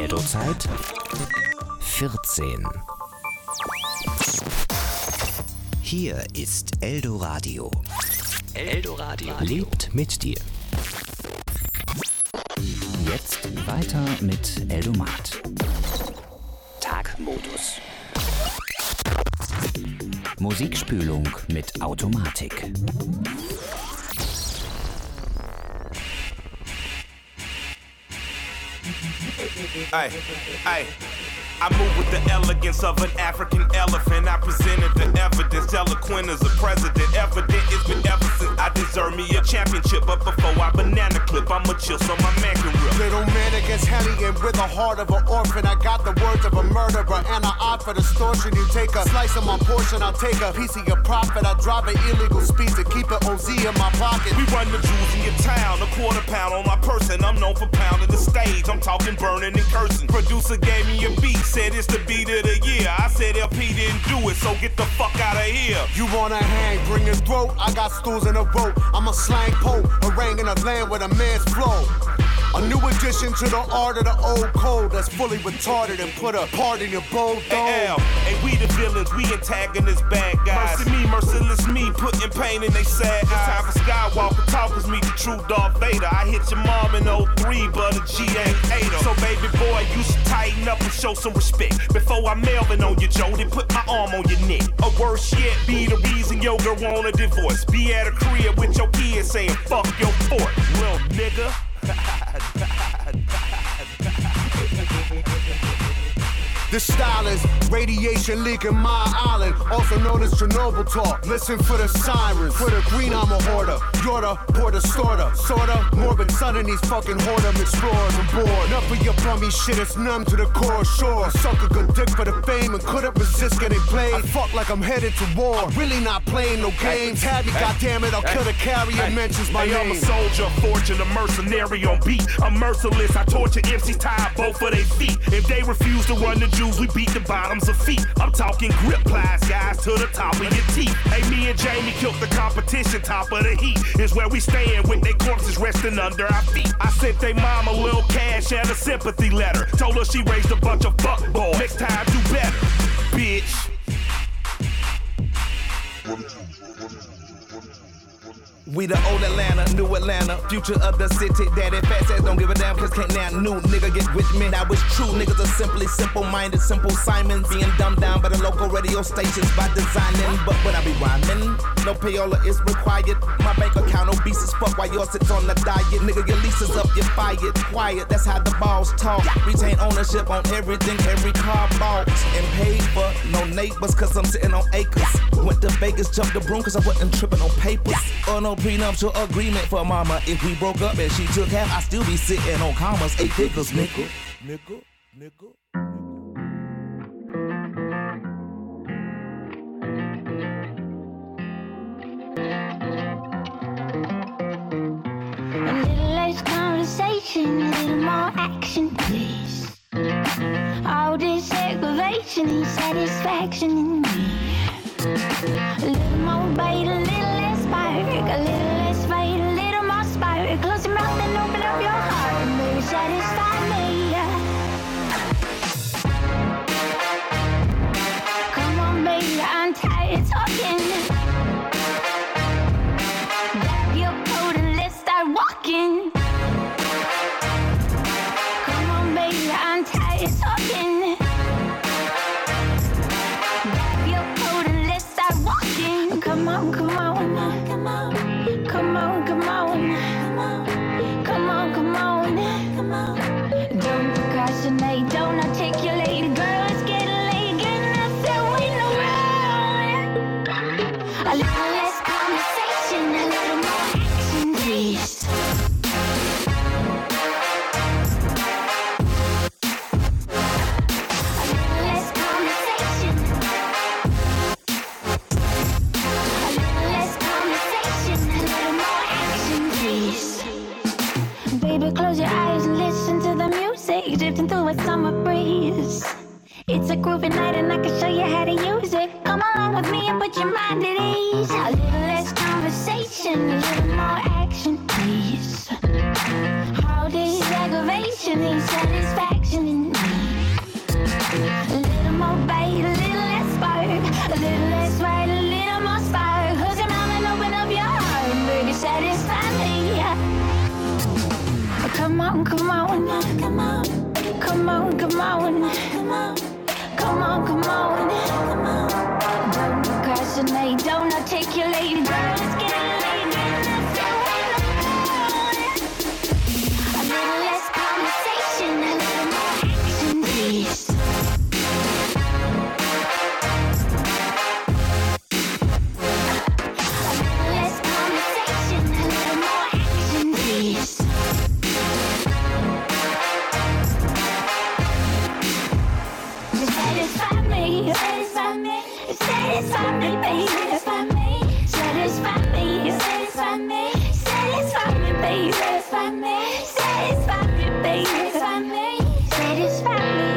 Eldozeit 14. Hier ist Eldoradio. Eldoradio lebt mit dir. Jetzt weiter mit Eldomat. Tagmodus. Musikspülung mit Automatik. Ay. I move with the elegance of an African elephant. I presented the evidence, eloquent as a president. Evident it's been ever since I deserve me a championship. But before I banana clip, I'ma chill so my man can rip. Little man against hellion with the heart of an orphan. I got the words of a murderer and an eye for distortion. You take a slice of my portion, I'll take a piece of your profit. I drive an illegal speed to keep an OZ in my pocket. We run the jewels in your town, a quarter pound on my person. I'm known for pounding the stage, I'm talking burning and cursing. Producer gave me a beat, said it's the beat of the year. I said LP didn't do it, so get the fuck out of here. You wanna hang, bring your throat. I got stools in a rope. I'm a slang pope, haranguing a land with a man's flow. A new addition to the art of the old code that's fully retarded and put a part in your bold dome. Hey, we the villains, we antagonists, bad guys. Mercy me, merciless me, putting pain in they sad eyes. It's time for Skywalker talkers, meet the true Darth Vader. I hit your mom in 03, but a G ain't ate her. So baby boy, you should tighten up and show some respect. Before I Melvin on you, Joe, they put my arm on your neck. Or worse yet, be the reason your girl want a divorce. Be at a crib with your kids saying, fuck your fort, little nigga. This style is radiation leaking my island, also known as Chernobyl talk. Listen for the sirens, for the green I'm a hoarder. You're the porter, sorta, morbid son in these fucking whoredom explorers on board. Enough of your bummy shit, it's numb to the core, sure. Suck a good dick for the fame and couldn't resist getting played. I fuck like I'm headed to war, I'm really not playing no games. Tabby, goddammit, I'll kill the carrier, mentions my name. I'm a soldier, fortune, a mercenary on beat. I'm merciless, I torture MCs, tie both of their feet. If they refuse to run the we beat the bottoms of feet. I'm talking grip plies, guys, to the top of your teeth. Hey, me and Jamie killed the competition, top of the heat. Is where we stand with their corpses resting under our feet. I sent they mom a little cash and a sympathy letter. Told her she raised a bunch of fuck boys. Next time, do better, bitch. We the old Atlanta, new Atlanta, future of the city. Daddy fat says don't give a damn, cause can't now new nigga get with me. Now it's true, niggas are simply simple-minded, simple Simons. Being dumbed down by the local radio stations by designing. But when I be rhyming, no payola is required. My bank account obese as fuck while yours sits on the diet. Nigga, your lease is up, you're fired. Quiet, that's how the balls talk. Retain ownership on everything, every car bought and paid for. No neighbors, cause I'm sitting on acres. Went to Vegas, jumped the broom, cause I wasn't tripping on papers. Or no prenuptial agreement for mama. If we broke up and she took half, I still be sitting on commas. 8 figures, nigga. A little less conversation, a little more action, please. All this aggravation and satisfaction in me. A little more bite, a little less spark, a little less fight, a little more spark. Close your mouth and open up your heart and maybe satisfy me. Come on, baby, I'm tired of talking. Grab your coat and let's start walking. Come on, baby, I'm tired of talking. Come on, come on, come on, come on, come on, come on, come on, come on. Don't procrastinate, don't articulate, girl, let's get laid, get nothing waiting around. A little less conversation, a little more action, please. Close your eyes and listen to the music drifting through a summer breeze. It's a groovy night and I can show you how to use it. Come along with me and put your mind at ease. A little less conversation, a little more action, please. All this aggravation and satisfaction in me. Come on, come on, come on, come on, come on, come on, come on. Don't procrastinate, don't articulate, let's get late, let's go a little less conversation, a little more action, please. A little less conversation, a little more action, please. Satisfy me, satisfy me, satisfy me, baby, satisfy me, satisfy me, satisfy me, satisfy me, baby, satisfy me, satisfy me, baby, satisfy me, satisfy me.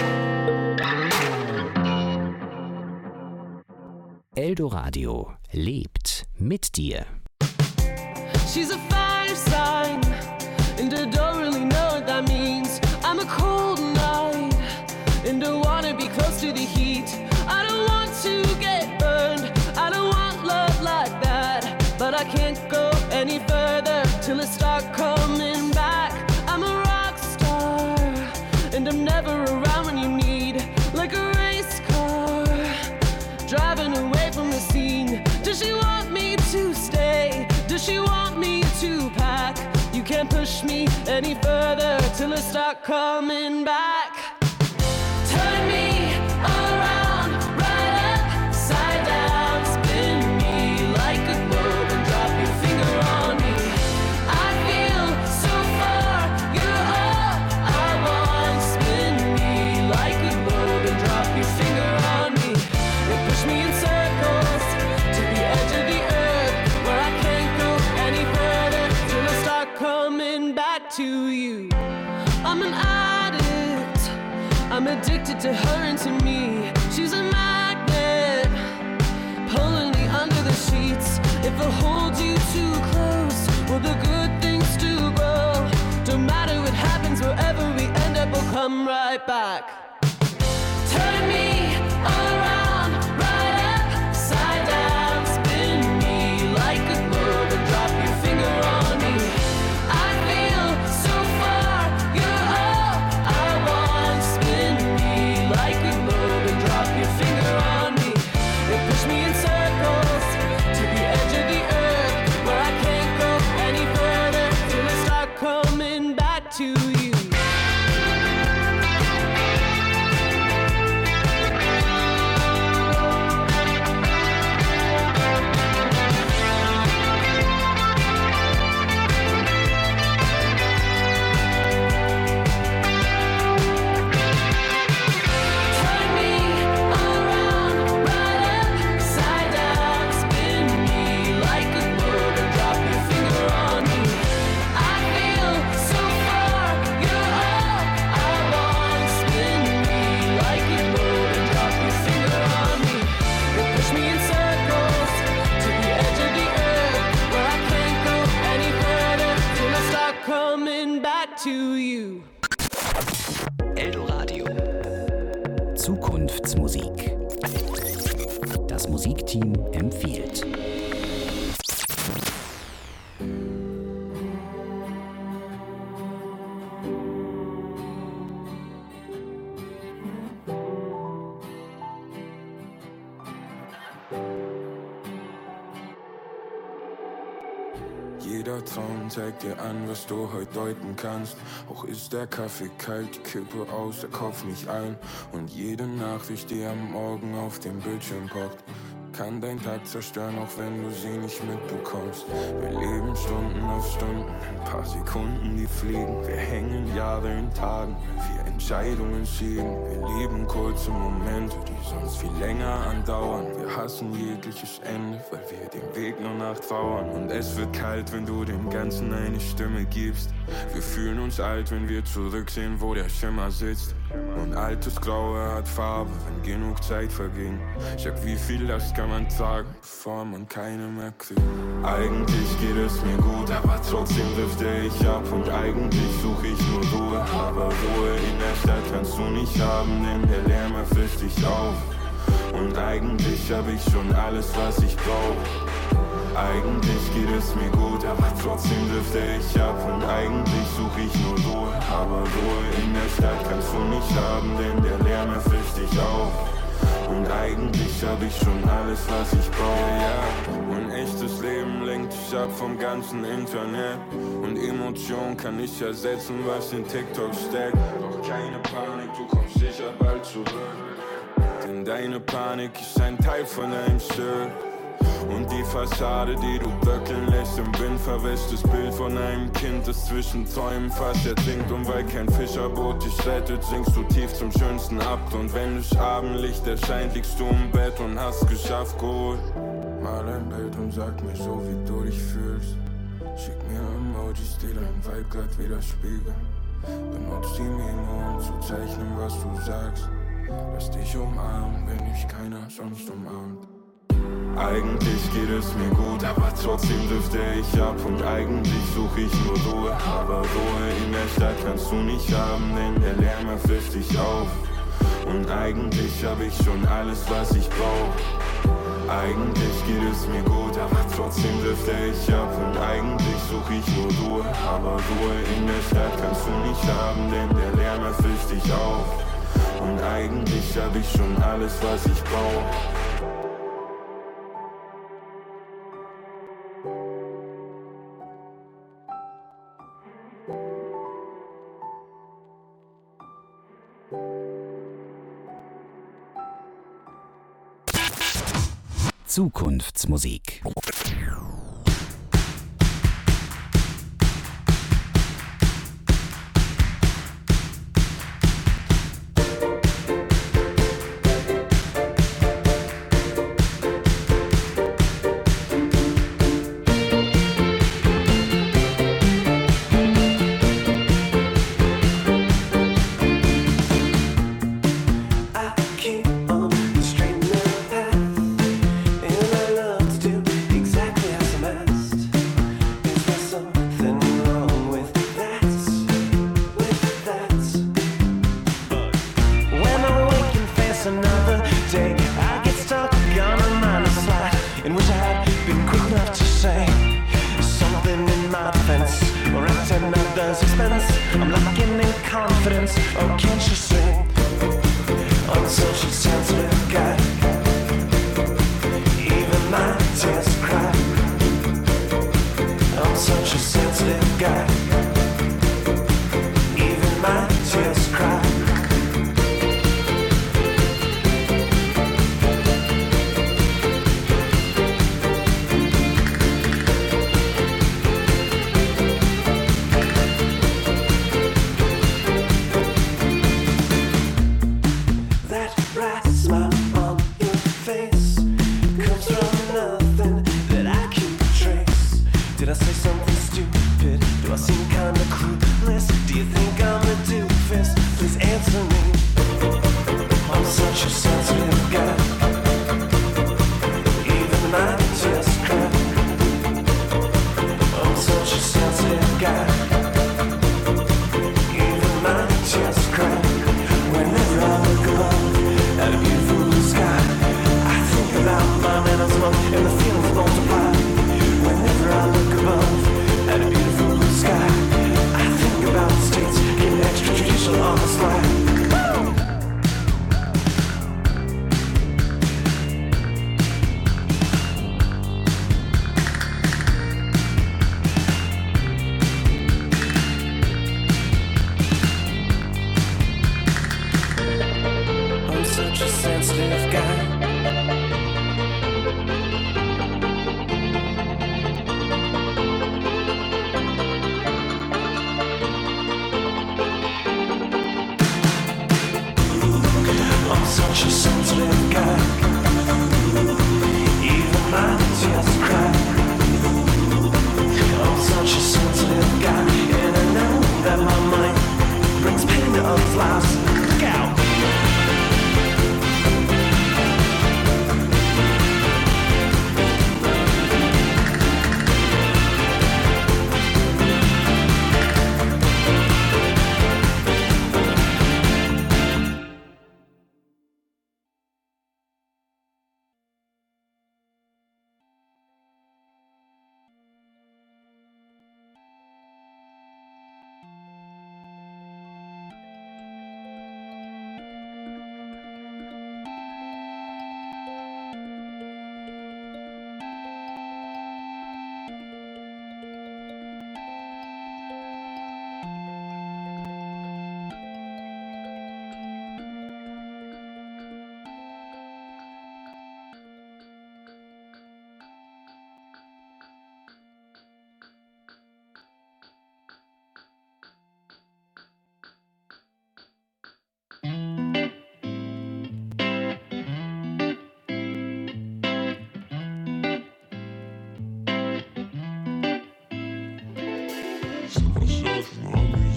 Eldoradio lebt mit dir. She's a fire sign, and I don't really know what that means. I'm a cold night, and I wanna be close to the heat. I don't want to get burned, I don't want love like that. But I can't go any further till I start coming back. I'm a rock star, and I'm never around when you need. Like a race car, driving away from the scene. Does she want me to stay? Does she want me to pack? You can't push me any further till I start coming back. Turn me around, right upside down, spin me like a globe and drop your finger on me. I feel so far, you're all I want. Spin me like a globe and drop your finger on me. You push me in circles to the edge of the earth, where I can't go any further till I start coming back to you. I'm an addict, I'm addicted to her and to me. She's a magnet, pulling me under the sheets. If I hold you too close, will the good things do grow? Don't matter what happens, wherever we end up, we'll come right back. Turn me around, right upside down, spin me like a globe and drop your finger on me. I feel so far, you're all I want. Spin me like a globe and drop your finger on me. You push me in circles to the edge of the earth, where I can't go any further till I start coming back to you. Turn me around, right upside down, spin me like a globe and drop your finger on me. I feel so far, you're all I want. Spin me like a globe and drop your finger on me. You push me in circles to the edge of the earth, where I can't go any further till I start coming back to you. Eldoradio. Zukunftsmusik. Das Musikteam empfiehlt. Jeder Traum zeigt dir an, was du heute deuten kannst. Auch ist der Kaffee kalt, die Kippe aus, der Kopf nicht ein. Und jede Nachricht, die am Morgen auf dem Bildschirm poppt, kann dein Tag zerstören, auch wenn du sie nicht mitbekommst. Wir leben Stunden auf Stunden, ein paar Sekunden, die fliegen. Wir hängen Jahre in Tagen, weil wir Entscheidungen schieben. Wir lieben kurze Momente, die sonst viel länger andauern. Wir hassen jegliches Ende, weil wir dem Weg nur nachtrauern. Und es wird kalt, wenn du dem Ganzen eine Stimme gibst. Wir fühlen uns alt, wenn wir zurücksehen, wo der Schimmer sitzt. Und altes Graue hat Farbe, wenn genug Zeit verging. Sag, wie viel Last kann man tragen, bevor man keine mehr kriegt. Eigentlich geht es mir gut, aber trotzdem drifte ich ab. Und eigentlich suche ich nur Ruhe, aber Ruhe in der Stadt kannst du nicht haben, denn der Lärm erfrischt dich auf. Und eigentlich hab ich schon alles, was ich brauch. Eigentlich geht es mir gut, aber trotzdem drifte ich ab. Und eigentlich suche ich der Stadt kannst du nicht haben, denn der Lärm erfrisst dich auf. Und eigentlich hab ich schon alles, was ich brauche, ja. Mein echtes Leben lenkt dich ab vom ganzen Internet. Und Emotion kann nicht ersetzen, was in TikTok steckt. Doch keine Panik, du kommst sicher bald zurück. Denn deine Panik ist ein Teil von deinem Stück. Und die Fassade, die du böckeln lässt im Wind, verwässt das Bild von einem Kind, das zwischen Träumen fast ertrinkt. Und weil kein Fischerboot dich rettet, sinkst du tief zum schönsten Abt. Und wenn das Abendlicht erscheint, liegst du im Bett und hast geschafft, gut. Mal ein Bild und sag mir so, wie du dich fühlst. Schick mir Emojis, die dein Vibe grad widerspiegeln. Benutz die Memo, um zu zeichnen, was du sagst. Lass dich umarmen, wenn dich keiner sonst umarmt. Eigentlich geht es mir gut, aber trotzdem drifte ich ab. Und eigentlich suche ich nur Ruhe, aber Ruhe in der Stadt kannst du nicht haben, denn der Lärm erfrisst dich auf. Und eigentlich hab ich schon alles, was ich brauch. Eigentlich geht es mir gut, aber trotzdem drifte ich ab. Und eigentlich suche ich nur Ruhe, aber Ruhe in der Stadt kannst du nicht haben, denn der Lärm erfrisst dich auf. Und eigentlich hab ich schon alles, was ich brauch. Zukunftsmusik.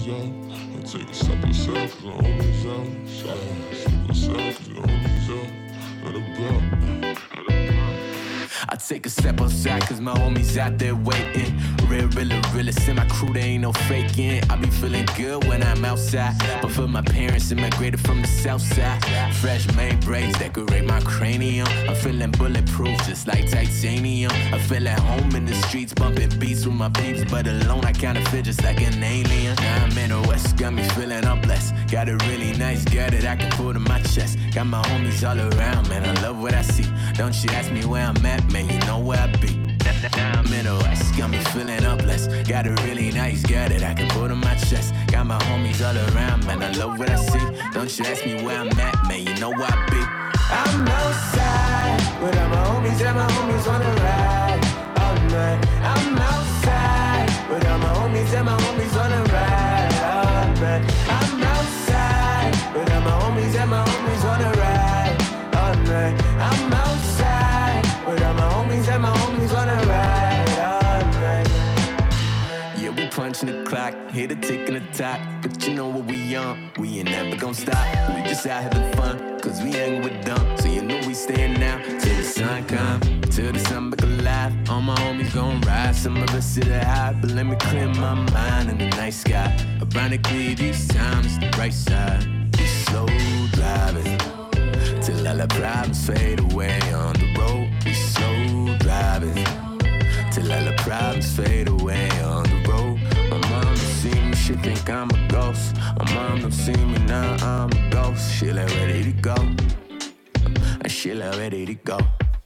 out. I take a step aside, cause the homies out. Step aside, cause the homies out. Let it go. I take a step outside cause my homies out there waiting. Real, realest in my crew, there ain't no faking. I be feeling good when I'm outside. But for my parents, immigrated from the south side. Fresh made braids decorate my cranium. I'm feeling bulletproof just like titanium. I feel at home in the streets, bumping beats with my peeps. But alone I kinda feel just like an alien. Now I'm in the west, got me feeling I'm blessed. Got a really nice girl that I can put on my chest. Got my homies all around, man, I love what I see. Don't you ask me where I'm at, man, you know where I be. Now I'm in the west, got me feeling up blessed. Got a really nice girl that I can put on my chest. Got my homies all around, man, I love what I see. Don't you ask me where I'm at, man, you know where I be. I'm outside with all my homies and my homies on the ride all night. I'm outside with all my homies and my homies on the ride all night. I'm outside with all my homies and my homies on the ride all night. I'm outside with all my homies and my homies on the ride all night. Yeah, we punching the clock, hear the ticking the top. But you know what we on, we ain't never gon' stop. We just out having fun, cause we hang with them. So you know we staying now, till the sun come, till the sun back alive. All my homies gon' ride, some of us sit high. But let me clear my mind in the night sky. Ironically, these times the right side. We slow driving, till all the problems fade away on the road. We slow driving, till all the problems fade away on the road. My mom don't see me, she think I'm a ghost. My mom don't see me, now I'm a ghost. She like ready to go, and she like ready to go.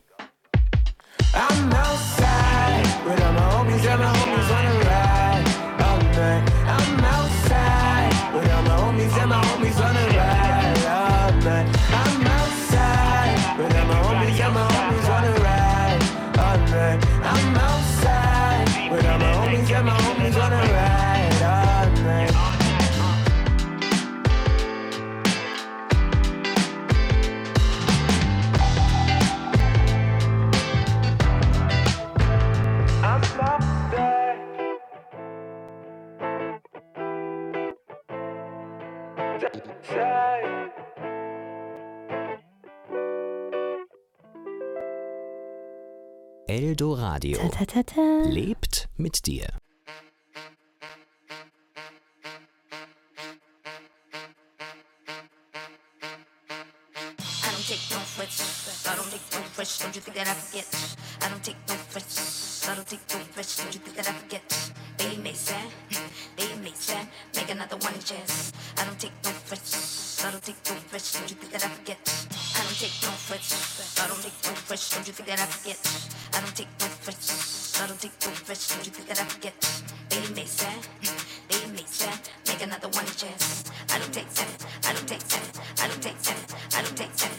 I'm outside with all my homies and my homies on the ride all night. I'm outside with all my homies and my homies on the ride all night. I'm outside with all my homies and my homies on the ride all night. I'm outside with all my homies and my homies on the ride all night. Eldoradio lebt mit dir. Take no threats, I don't take no threats, don't you think that I forget? I don't take no threats, I don't take no threats, don't you think that I forget? They may sad, make another one chance. I don't take no threats, I don't take no threats, don't you think that I forget? I don't take no threats, I don't take no threats, don't you think that I forget? I don't take no threats, I don't take no threats, don't you think that I forget? They may sad, make another one chance. I don't take that, I don't take that, I don't take that, I don't take that.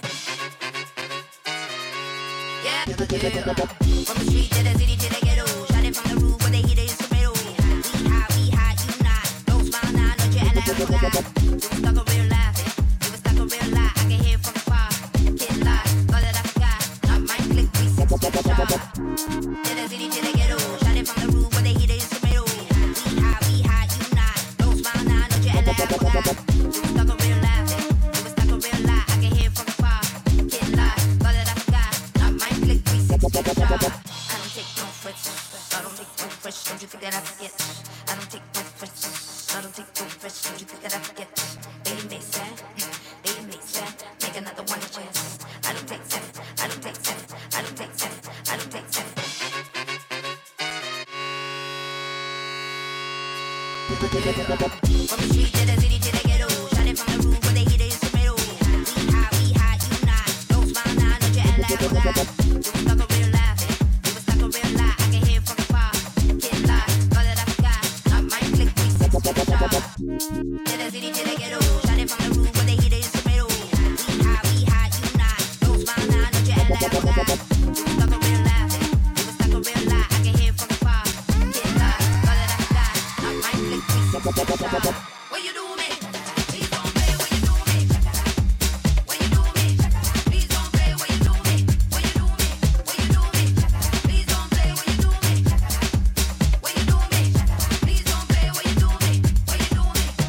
Yeah. From the street to the city to the ghetto, shot it from the roof where they heat it tomato. We high, you not. Don't smile now, don't you act like you got. You was stuck a real life, you was stuck a real lie. I can hear from far, can't lie, all that I forgot. Not my click, 360 shot. To the city to the ghetto, shot it from the roof where they heat it tomato. We high, you not. Don't smile now, don't you act like you got. You was stuck a real life, you was stuck a real lie. I can hear from far, can't lie, all that I forgot. Not my click, 360 shot. I don't take no threats, I don't take no threats, don't you think that I forget? I don't take no threats, I don't take no threats, don't you think that I forget? They may sad, make another one chance. I don't take that, I don't take that, I don't take that, I don't take that. From the street to the city to the ghetto, shot it from the roof where they heat it tomato. We high, you not. Don't smile now, don't you act like you got. You was stuck a real life, you was stuck a real lie. I can hear from far, can't lie, all that I forgot. Not my click, 360 shot. To the city to the ghetto, shot it from the roof where they heat it tomato. We high, you not. Don't smile now, don't you act like you got. You was stuck a real life, you was stuck a real lie. I can hear from far, can't lie, all that I forgot. Not my click, 360 shot. What you do me? Please don't play what you do me. What you do me? Please don't play what you do me. What you do me? What you do me? Please don't play what you do me. What you do me? Please don't play what you do me. What you do me?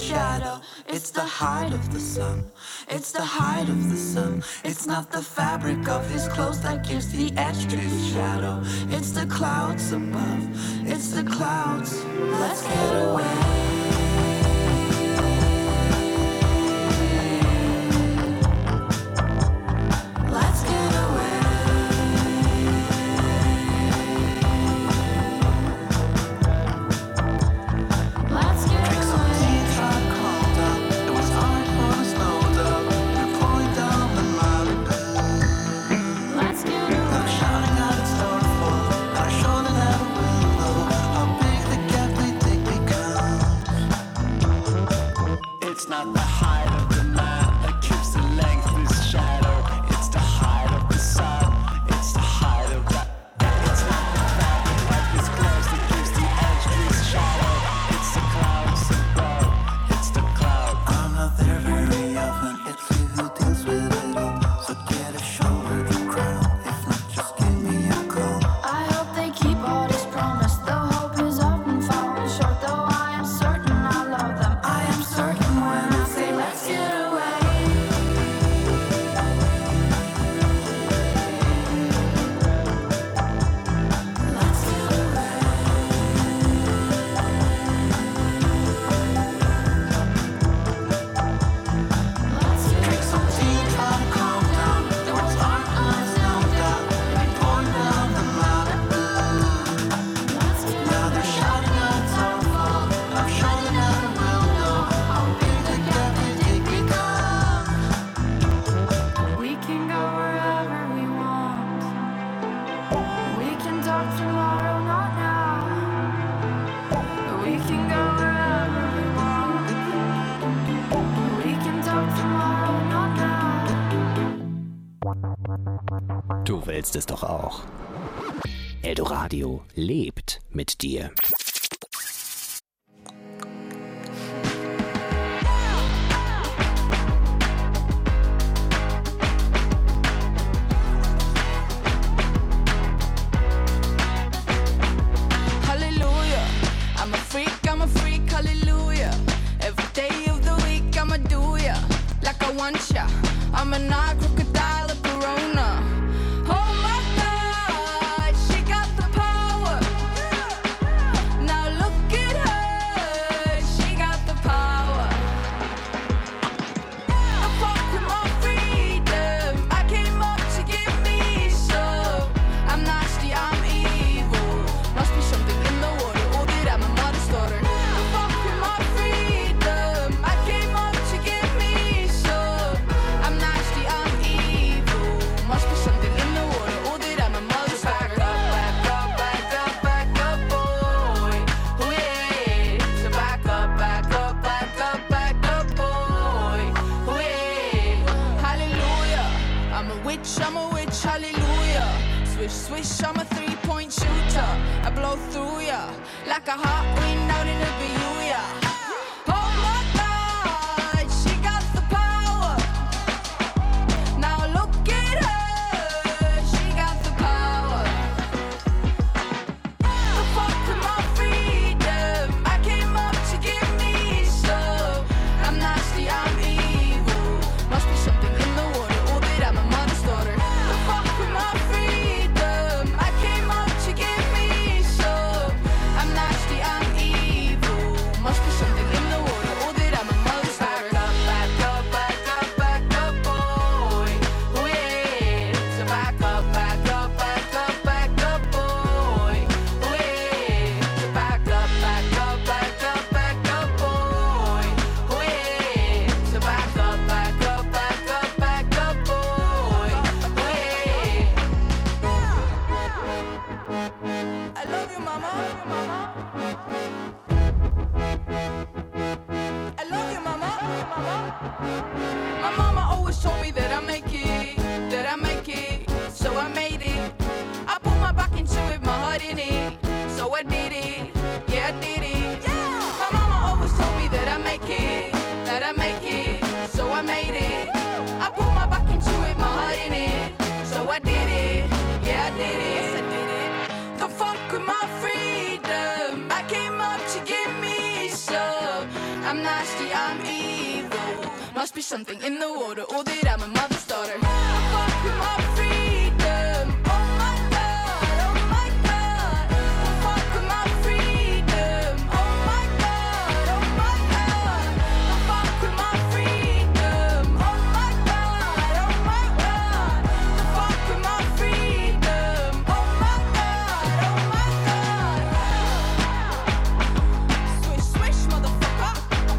shadow. It's the height of the sun. It's the height of the sun. It's not the fabric of his clothes that gives the edge to his shadow. It's the clouds above. It's the clouds. Let's get away. Du willst es doch auch. Eldoradio lebt mit dir. Hallelujah, I'm a freak, hallelujah. Every day of the week I'ma do ya like I want ya. I'm a night crocodile, a piranha. Oh my God, she got the power. Now look at her, she got the power. I fuck with my freedom, I came up to give me some. I'm nasty, I'm evil, must be something in the water, or that I'm a mother's daughter. I fuck with my freedom, I came up to give me some. I'm nasty, I'm evil, must be something in the water, or that I'm a mother's daughter. Back up, back up, back up, back up, boy. Oh yeah, so back up, back up, back up, back up, boy. Oh yeah, hallelujah. I'm a witch, hallelujah. Swish, swish, I'm a three-point shooter. I blow through ya like a hot wind out in a Bermuda. Oh my God, she got the power. Now look at her, she got the power. I fuck with my freedom, I came up to give me some. I'm nasty, I'm evil, must be something in the water, or that I'm a mother's daughter. I fuck with my freedom, I came up to give me some. I'm nasty, I'm evil, must be something in the water, or that I'm a mother's daughter. Back up, back up, back up, back up, boy. Oh yeah, so back up, back up, back up, back up, boy. Oh yeah, so back up, back up, back up, back up, boy. Oh yeah, so back up, back up, back up, back up, boy. Oh yeah. I love you, mama. I love you, mama. My mama always told me that I make it, so I made it. I put my back into it, my heart in it, so I did it, yeah I did it. My mama always told me that I make it, so I made it. I put my back into it, my heart in it, so I did it, yeah I did it. Yes, I did it. Don't fuck with my freedom, I came up to give me some. I'm nasty, I'm evil. Must be something in the water, or that I'm a mother's daughter. Fuck with my freedom. Oh my god, oh my god. Fuck with my freedom. Oh my god, oh my god. Fuck with my freedom. Oh my god, oh my god. Fuck with my freedom. Oh my god, oh my god. Swish, swish, motherfucker.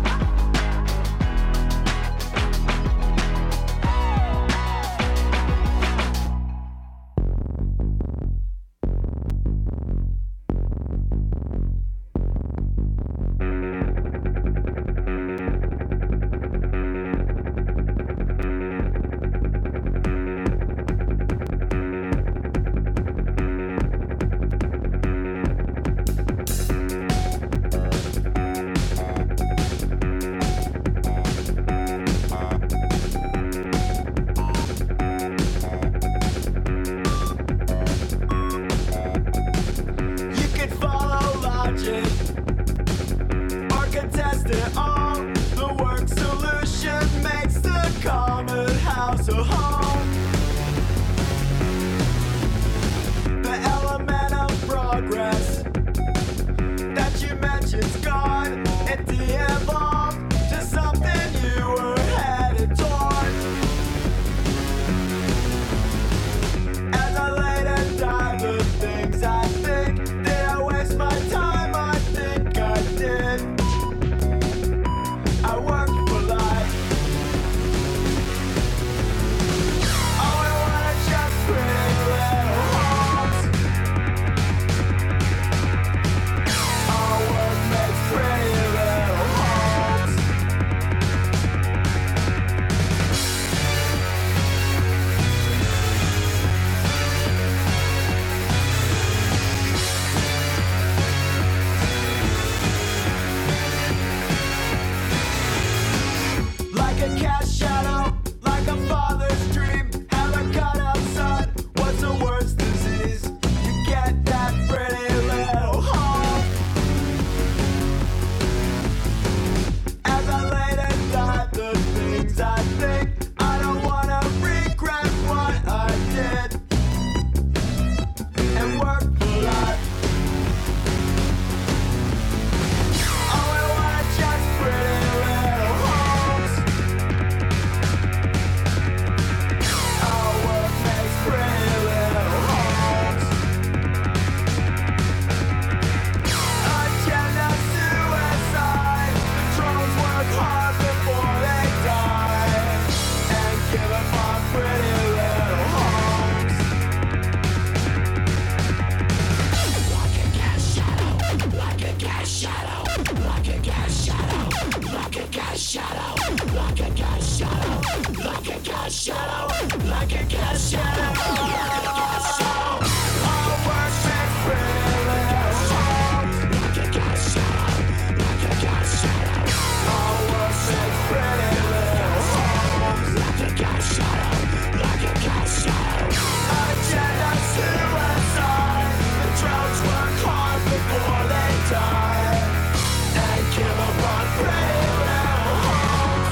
You can follow logic or contest it all. The work solution makes the common house a home. The element of progress that you mentioned's gone. It de-evolved to something you were headed toward. As I laid and died, the things I think, did I waste my time? I think I did. I worked for life. Oh, I wanna just pretty little homes. Our work makes pretty little homes. Like a cat shadow, like a father's dream. Have a cut up, son. What's the worst disease? You get that pretty little home. As I laid and died, the things I think, I don't wanna regret what I did and work for life. Oh, I wanna just pretty little homes. Our work makes pretty little homes. Agenda suicide. Drones work hard before they die and give up on pretty little homes. Like a gas shadow, like a gas shadow, like a gas shadow, like a gas shadow, like a gas shadow, like a gas shadow, like a gas shadow, like a gas shadow. Our work makes pretty little homes. Like a gas shadow, like a gas shadow. Our work makes pretty little homes. Like a gas shadow, like a gas shadow. Agenda suicide. The drones work hard before they die and give up on pretty little homes.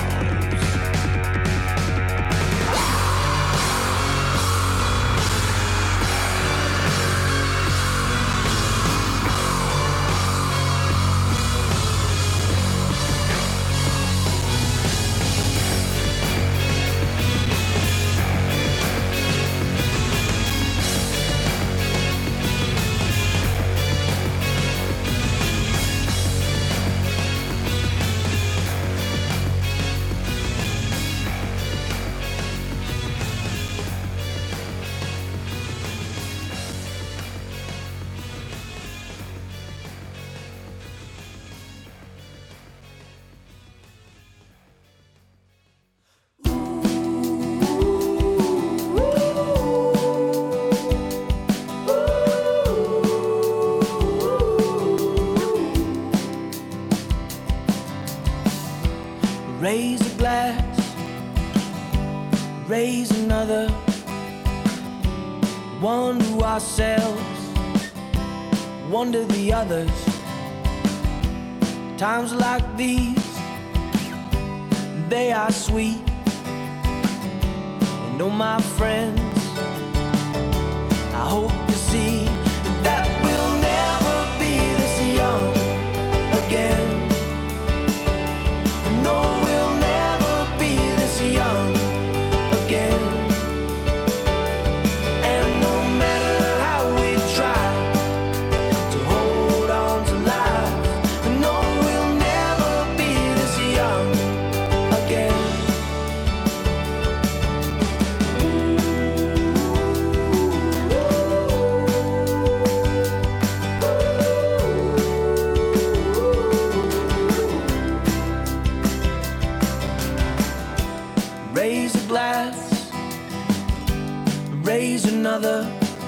Raise a glass, raise another. One to ourselves, one to the others. Times like these they are sweet. And oh my friends, I hope to see that we'll never be this young again. No, we'll never be this young again. And no matter how we try to hold on to life, no, we'll never be this young again. Raise a glass, raise another.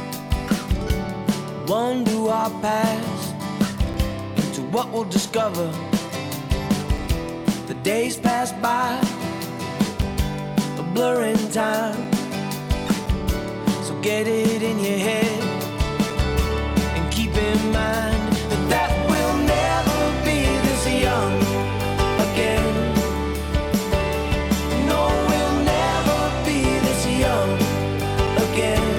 Undo our past into what we'll discover. The days pass by, a blur in time. So get it in your head and keep in mind that we'll never be this young again. No, we'll never be this young again.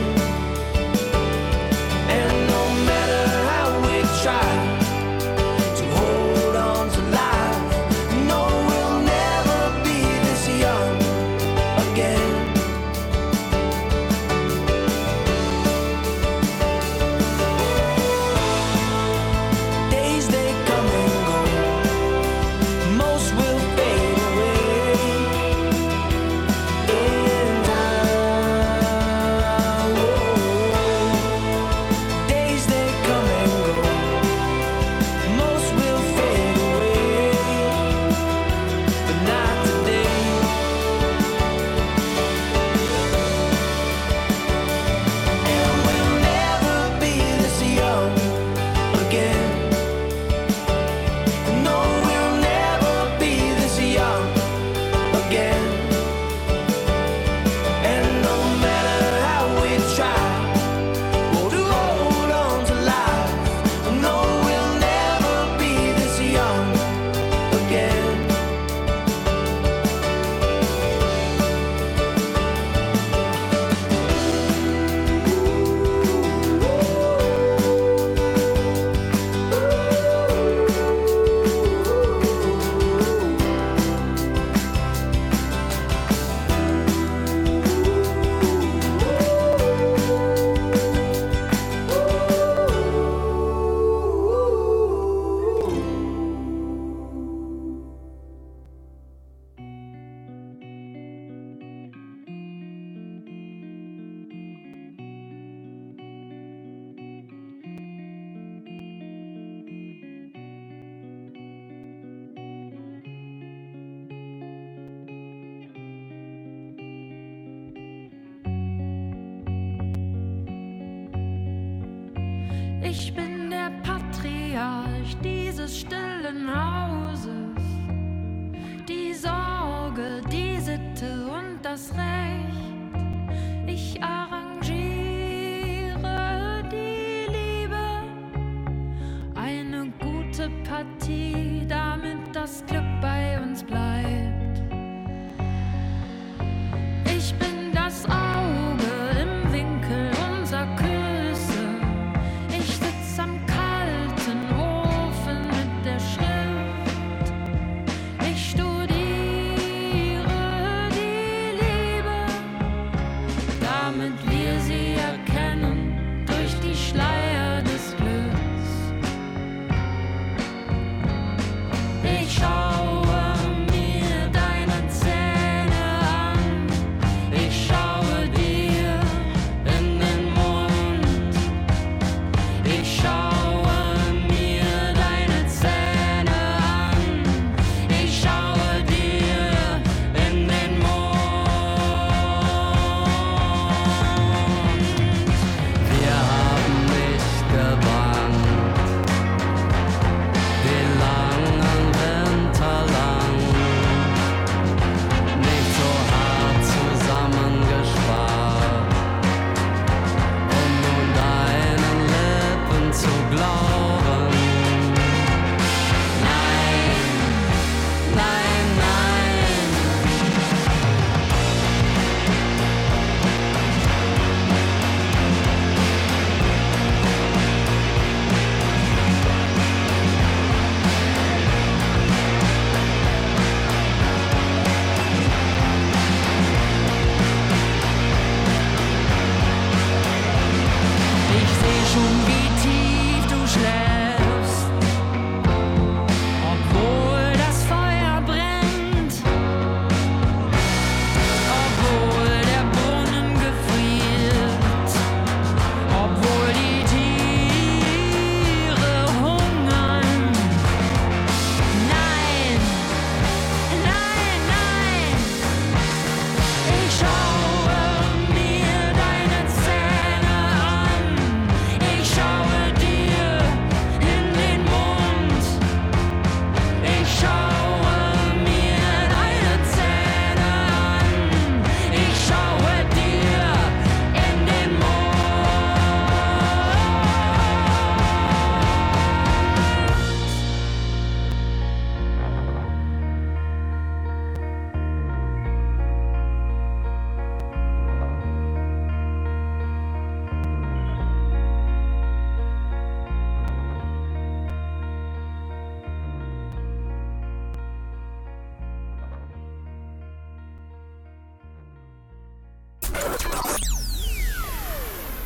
And no matter how we try to hold on to life, no, we'll never be this young again. Days they come and go, most will fade away in time. Days they come and go, most will fade away, but not today. And we'll never be this young again. No, we'll never be this young again. And no matter how we try to hold on to life, no, we'll never be this young again. Ich bin der Patriarch dieses stillen Hauses, die Sorge, die Sitte und das Recht. Ich arrangiere die Liebe, eine gute Partie, damit das Glück bei uns bleibt. Ich bin das Auge im Winkel unserer Küsse. Ich sitz am kalten Ofen mit der Schrift. Ich studiere die Liebe, damit wir sie erkennen durch die Schleier des Glücks. Ich schaue mir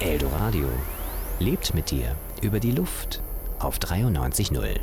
Eldoradio lebt mit dir über die Luft auf 93.0.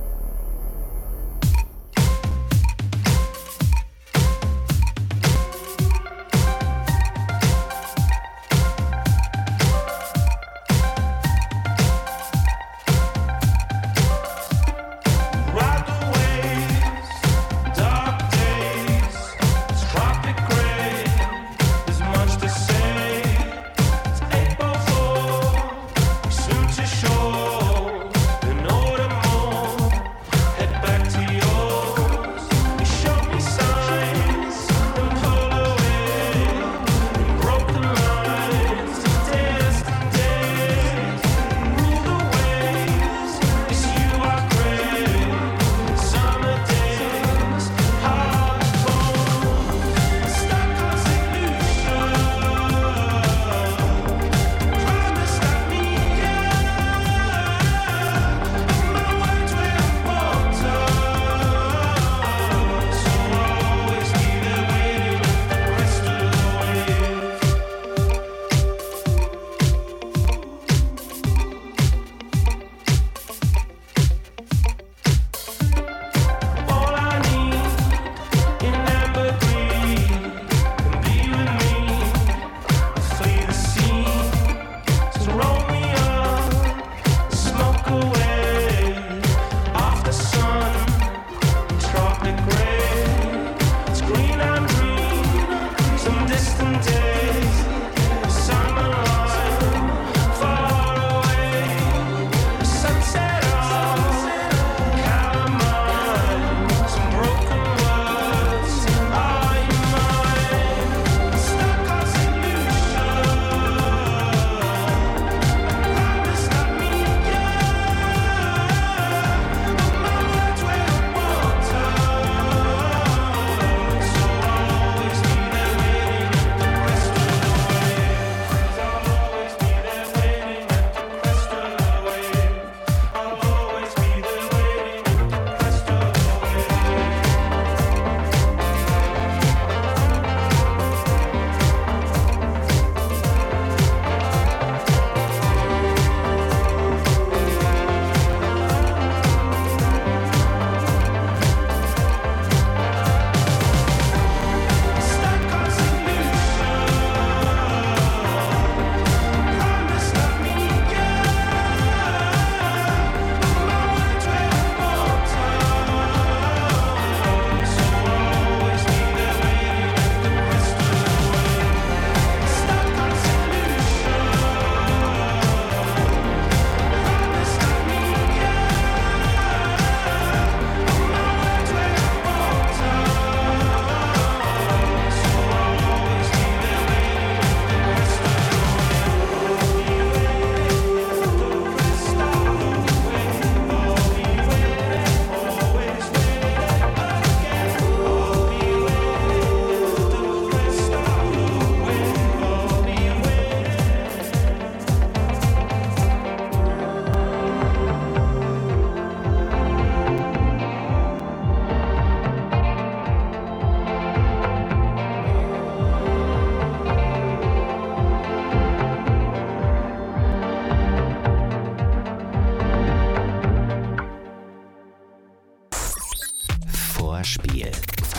Vorspiel.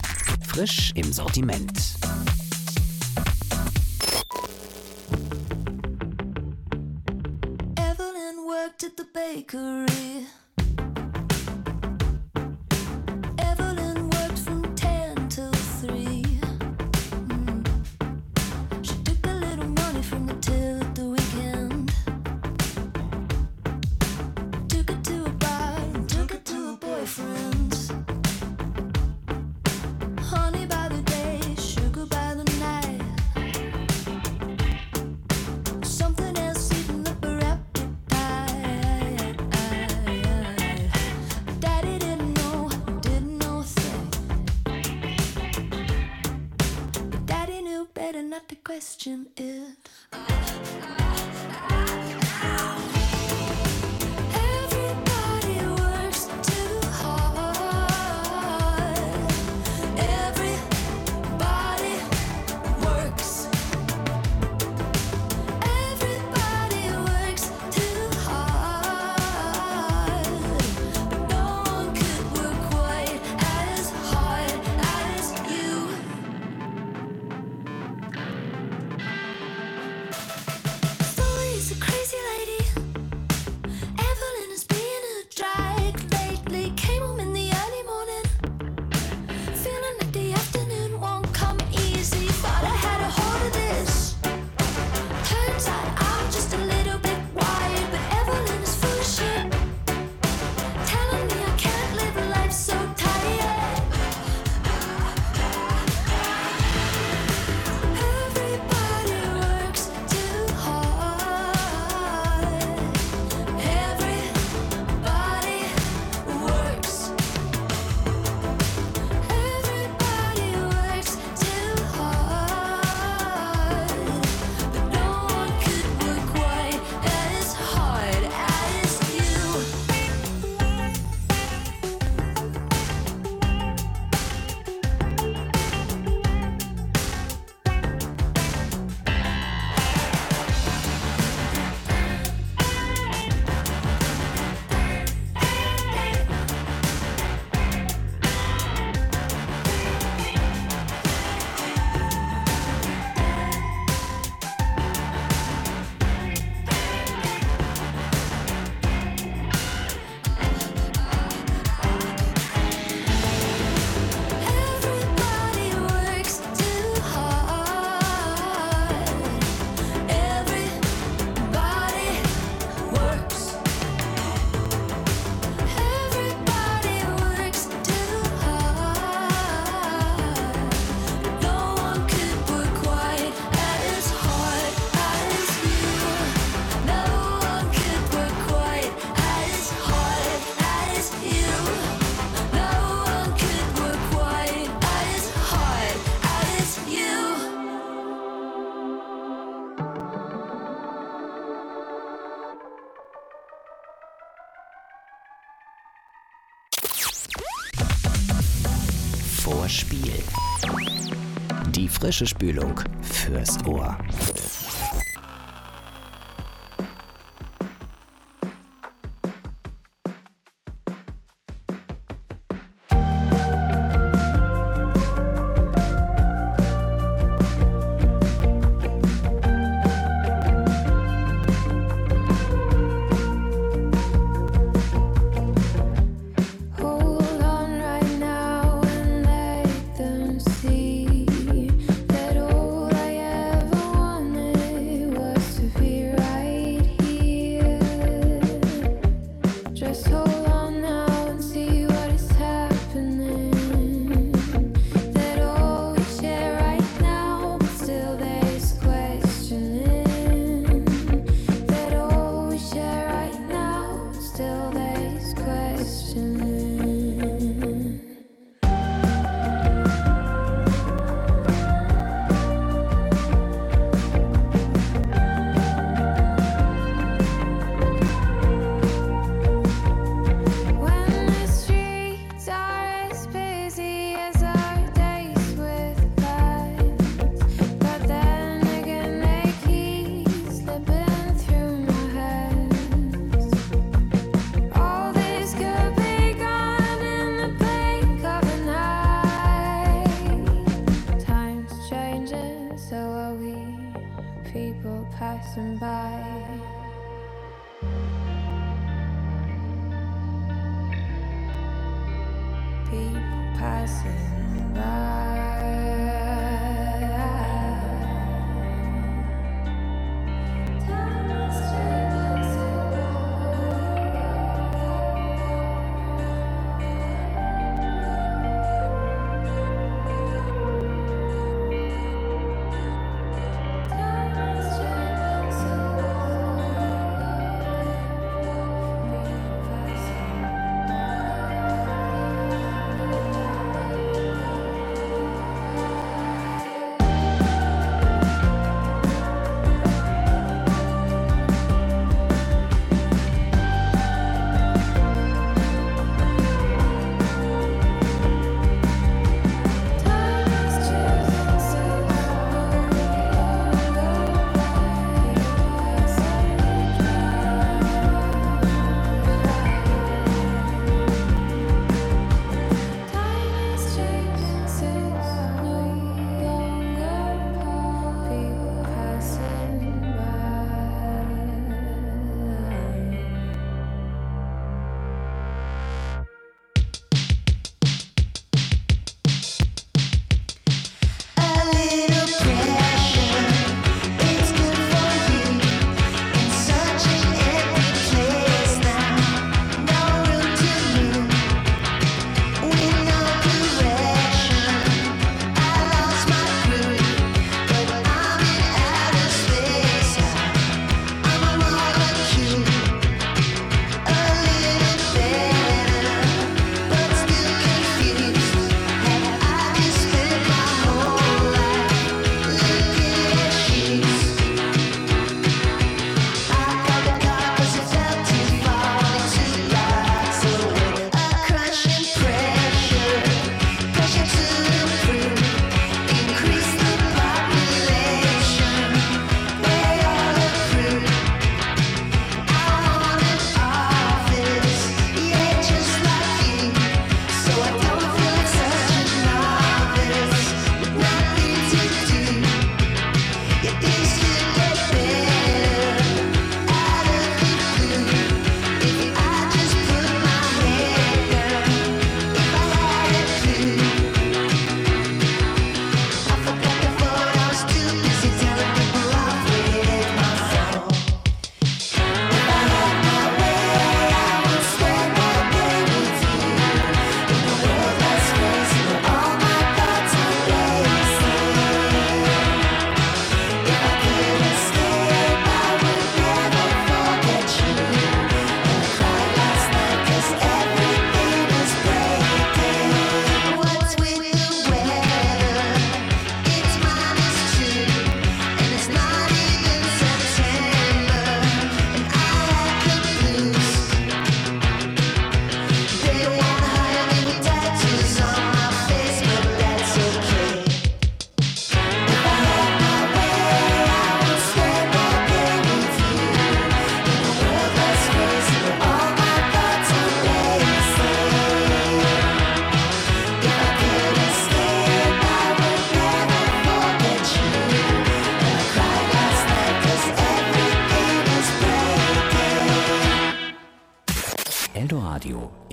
Frisch im Sortiment. Evelyn worked at the bakery. Evelyn worked from 10 till 3. She took a little money from the till at the weekend. Took it to a bar and took it to a boyfriend's. Honey by the day, sugar by the night. Something else eating up her appetite. Daddy didn't know a thing. But Daddy knew better not to question it. Everybody works too hard. Everybody works. Everybody Die frische Spülung fürs Ohr.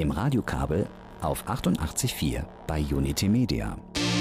Im Radiokabel auf 88.4 bei Unity Media.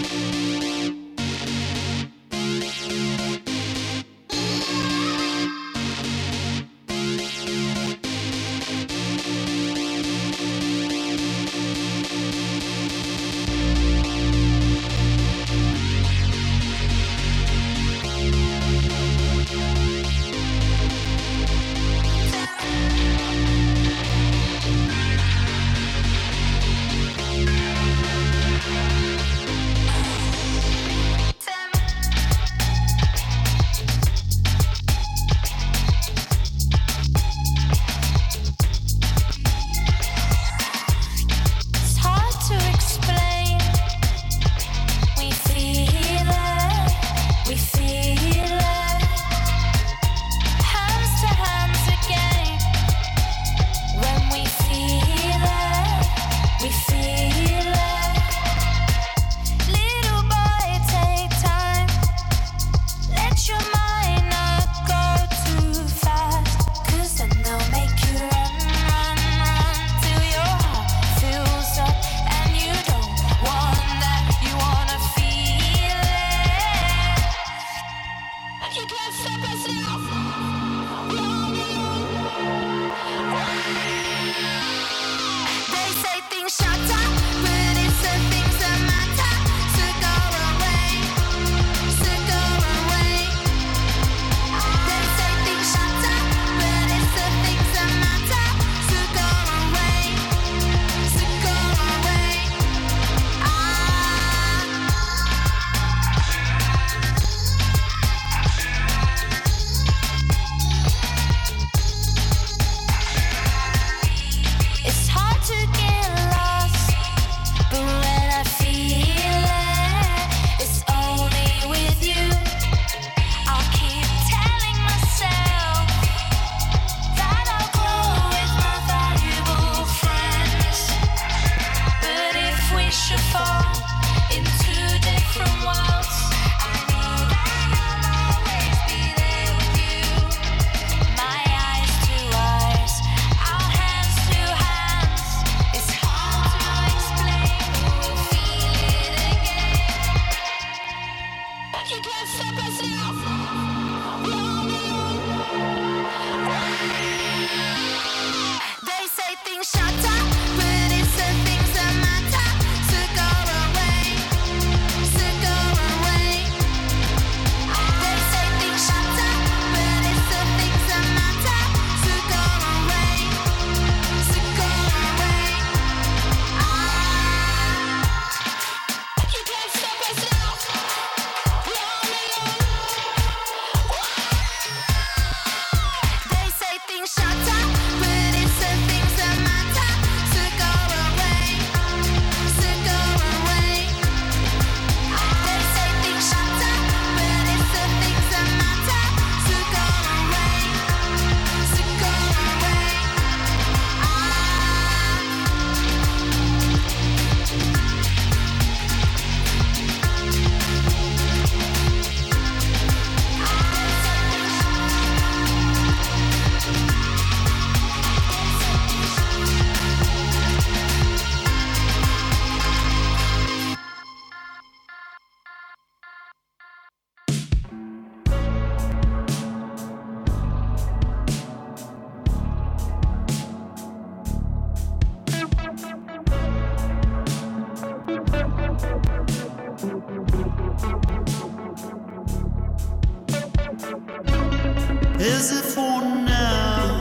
Is it for now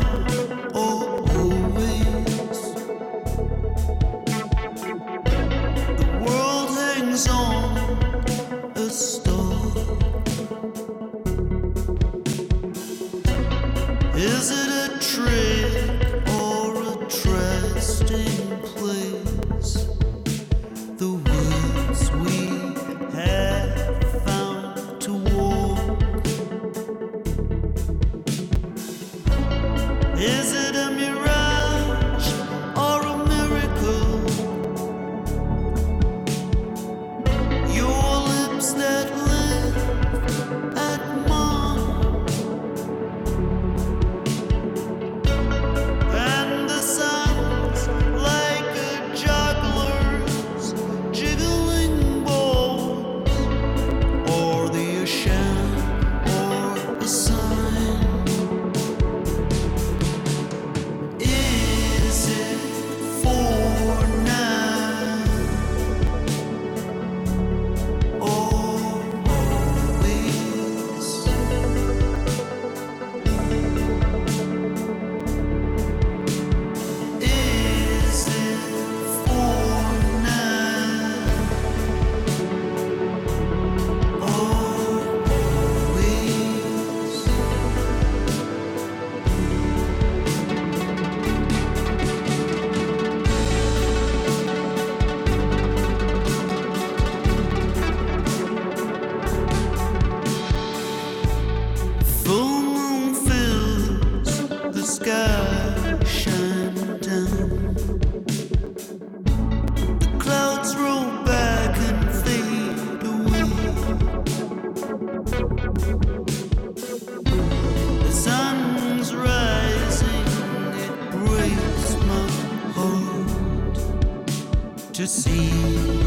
or always? The world hangs on a star. Is it a trick or a trusting place? The woods we have found to walk. to see.